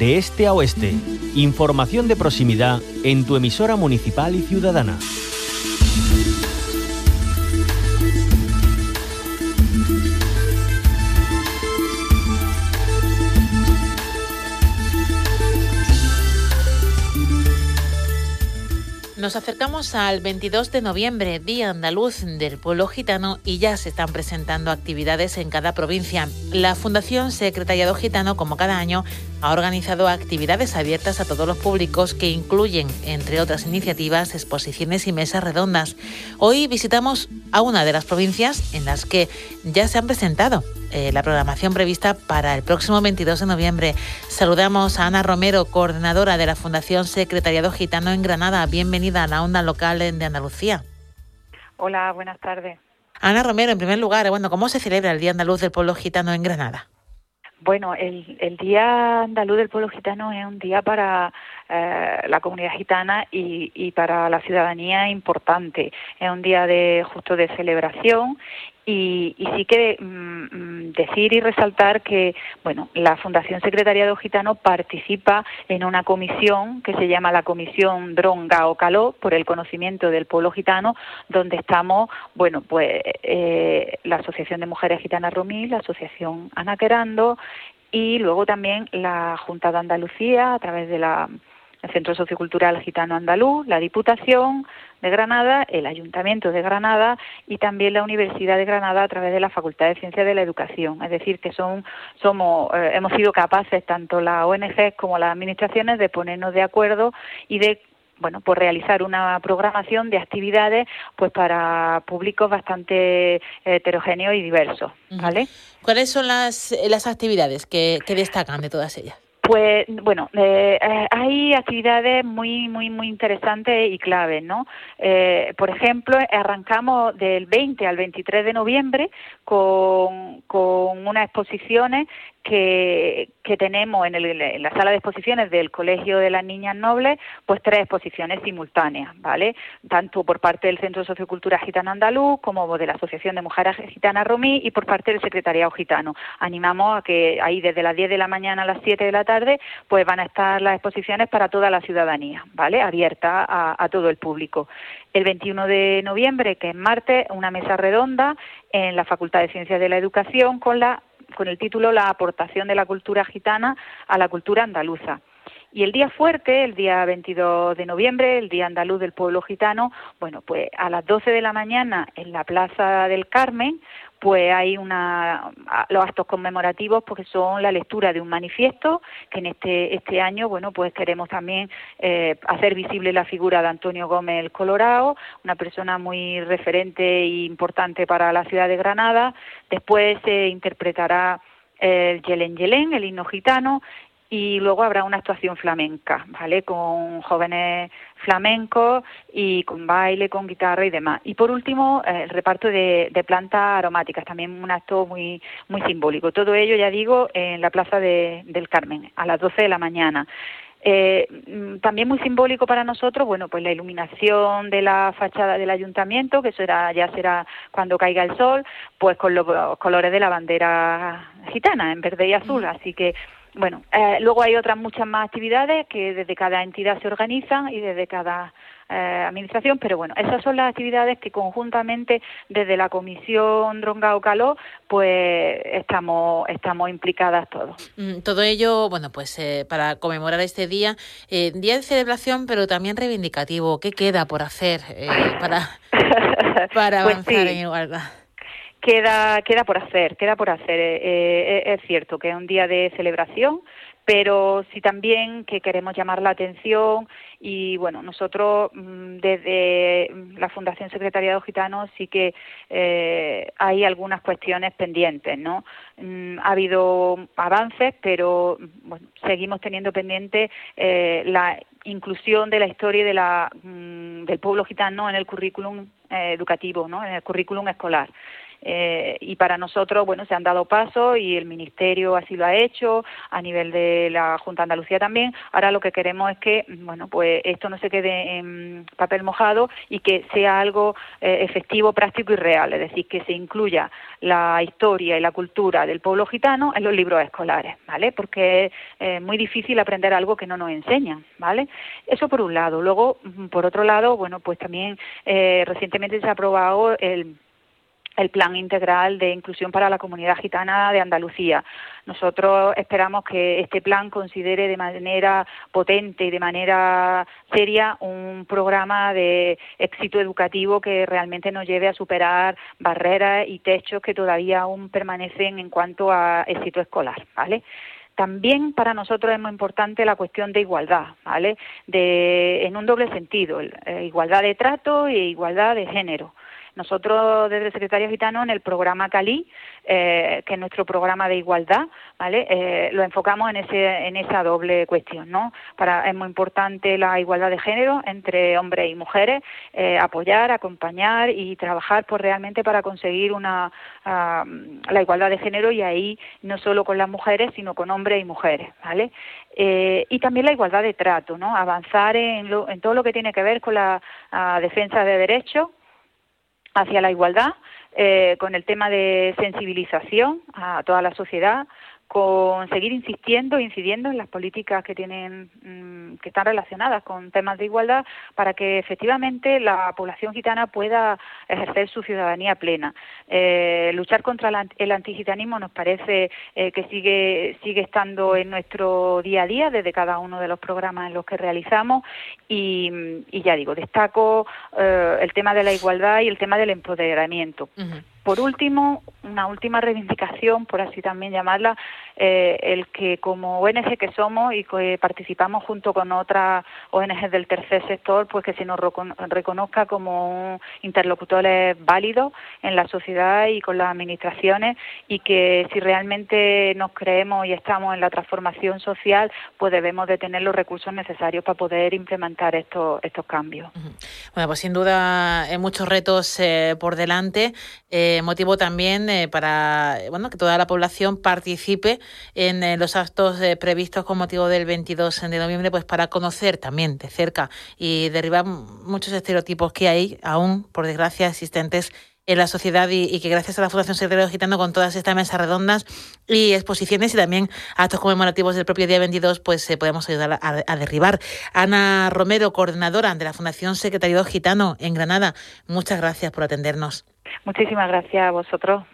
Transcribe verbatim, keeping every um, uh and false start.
de este a oeste. Información de proximidad en tu emisora municipal y ciudadana. Nos acercamos al veintidós de noviembre, Día Andaluz del Pueblo Gitano, y ya se están presentando actividades en cada provincia. La Fundación Secretariado Gitano, como cada año, ha organizado actividades abiertas a todos los públicos que incluyen, entre otras iniciativas, exposiciones y mesas redondas. Hoy visitamos a una de las provincias en las que ya se han presentado eh, la programación prevista para el próximo veintidós de noviembre. Saludamos a Ana Romero, coordinadora de la Fundación Secretariado Gitano en Granada. Bienvenida a la onda local de Andalucía. Hola, buenas tardes. Ana Romero, en primer lugar, bueno, ¿cómo se celebra el Día Andaluz del Pueblo Gitano en Granada? Bueno, el, el Día Andaluz del Pueblo Gitano es un día para eh, la comunidad gitana y, y para la ciudadanía importante. Es un día de justo de celebración y, y sí que mm, decir y resaltar que, bueno, la Fundación Secretariado Gitano participa en una comisión que se llama la Comisión Dron Gao Caló por el conocimiento del pueblo gitano, donde estamos, bueno, pues eh, la Asociación de Mujeres Gitanas Romí, la Asociación Ana Querando y luego también la Junta de Andalucía a través de la el Centro Sociocultural Gitano Andaluz, la Diputación de Granada, el Ayuntamiento de Granada y también la Universidad de Granada a través de la Facultad de Ciencias de la Educación. Es decir, que son somos eh, hemos sido capaces, tanto las O N Ges como las administraciones, de ponernos de acuerdo y de bueno, pues realizar una programación de actividades pues para públicos bastante heterogéneos y diversos, ¿vale? ¿Cuáles son las, las actividades que, que destacan de todas ellas? Pues bueno, eh, eh, hay actividades muy muy muy interesantes y claves, ¿no? Eh, por ejemplo, arrancamos del veinte al veintitrés de noviembre con, con unas exposiciones que, que tenemos en, el, en la sala de exposiciones del Colegio de las Niñas Nobles, pues tres exposiciones simultáneas, ¿vale? Tanto por parte del Centro Sociocultural Gitano Andaluz como de la Asociación de Mujeres Gitanas Romí y por parte del Secretariado Gitano. Animamos a que ahí desde las diez de la mañana a las siete de la tarde pues van a estar las exposiciones para toda la ciudadanía, ¿vale? Abierta a, a todo el público. El veintiuno de noviembre, que es martes, una mesa redonda en la Facultad de Ciencias de la Educación con la con el título La aportación de la cultura gitana a la cultura andaluza. Y el día fuerte, el día veintidós de noviembre, el Día Andaluz del Pueblo Gitano, bueno, pues a las doce de la mañana en la Plaza del Carmen, pues hay una los actos conmemorativos porque son la lectura de un manifiesto que en este este año, bueno, pues queremos también eh, hacer visible la figura de Antonio Gómez el Colorado, una persona muy referente e importante para la ciudad de Granada. Después se interpretará el Yelén Yelén, el himno gitano, y luego habrá una actuación flamenca, ¿vale? Con jóvenes flamencos y con baile, con guitarra y demás. Y por último, eh, el reparto de, de plantas aromáticas, también un acto muy muy simbólico. Todo ello, ya digo, en la Plaza de, del Carmen, a las doce de la mañana. Eh, también muy simbólico para nosotros, bueno, pues la iluminación de la fachada del ayuntamiento, que será, ya será cuando caiga el sol, pues con los colores de la bandera gitana, en verde y azul, así que bueno, eh, luego hay otras muchas más actividades que desde cada entidad se organizan y desde cada eh, administración, pero bueno, esas son las actividades que conjuntamente desde la Comisión Dron Gao Caló pues estamos estamos implicadas todos. Mm, todo ello, bueno, pues eh, para conmemorar este día, eh, día de celebración, pero también reivindicativo. ¿Qué queda por hacer eh, para, para avanzar pues sí. en igualdad? Queda, queda por hacer, queda por hacer. Eh, eh, es cierto que es un día de celebración, pero sí también que queremos llamar la atención y bueno, nosotros desde la Fundación Secretariado Gitano sí que eh, hay algunas cuestiones pendientes, ¿no? Ha habido avances, pero bueno, seguimos teniendo pendiente eh, la inclusión de la historia de la, del pueblo gitano en el currículum eh, educativo, ¿no? En el currículum escolar. eh, y para nosotros, bueno, se han dado pasos y el Ministerio así lo ha hecho, a nivel de la Junta de Andalucía también. Ahora lo que queremos es que, bueno, pues esto no se quede en papel mojado y que sea algo eh, efectivo, práctico y real, es decir, que se incluya la historia y la cultura del pueblo gitano en los libros escolares, ¿vale? Porque es eh, muy difícil aprender algo que no nos enseñan, ¿vale? Eso por un lado. Luego, por otro lado, bueno, pues también eh, recientemente se ha aprobado el el Plan Integral de Inclusión para la Comunidad Gitana de Andalucía. Nosotros esperamos que este plan considere de manera potente y de manera seria un programa de éxito educativo que realmente nos lleve a superar barreras y techos que todavía aún permanecen en cuanto a éxito escolar, ¿vale? También para nosotros es muy importante la cuestión de igualdad, ¿vale? De, en un doble sentido, eh, igualdad de trato e igualdad de género. Nosotros desde el Secretariado Gitano en el programa Calí, eh, que es nuestro programa de igualdad, ¿vale? Eh, lo enfocamos en ese en esa doble cuestión, ¿no? Para es muy importante la igualdad de género entre hombres y mujeres, eh, apoyar, acompañar y trabajar pues realmente para conseguir una uh, la igualdad de género, y ahí no solo con las mujeres sino con hombres y mujeres, ¿vale? Eh, y también la igualdad de trato, ¿no? Avanzar en, lo, en todo lo que tiene que ver con la uh, defensa de derechos hacia la igualdad, eh, con el tema de sensibilización a toda la sociedad, con seguir insistiendo, incidiendo en las políticas que tienen, mmm, que están relacionadas con temas de igualdad, para que efectivamente la población gitana pueda ejercer su ciudadanía plena. Eh, luchar contra el antigitanismo nos parece eh, que sigue sigue estando en nuestro día a día desde cada uno de los programas en los que realizamos, y, y ya digo, destaco eh, el tema de la igualdad y el tema del empoderamiento. Uh-huh. Por último, una última reivindicación, por así también llamarla, eh, el que como O N G que somos y que participamos junto con otras O N G del tercer sector, pues que se nos reconozca como interlocutores válidos en la sociedad y con las administraciones, y que si realmente nos creemos y estamos en la transformación social, pues debemos de tener los recursos necesarios para poder implementar estos estos cambios. Bueno, pues sin duda hay muchos retos eh, por delante. Eh, motivo también eh, para bueno que toda la población participe en eh, los actos eh, previstos con motivo del veintidós de noviembre, pues para conocer también de cerca y derribar muchos estereotipos que hay aún, por desgracia, existentes en la sociedad, y, y que gracias a la Fundación Secretariado Gitano, con todas estas mesas redondas y exposiciones y también actos conmemorativos del propio día veintidós, pues eh, podemos ayudar a, a derribar. Ana Romero, coordinadora de la Fundación Secretariado Gitano en Granada, muchas gracias por atendernos. Muchísimas gracias a vosotros.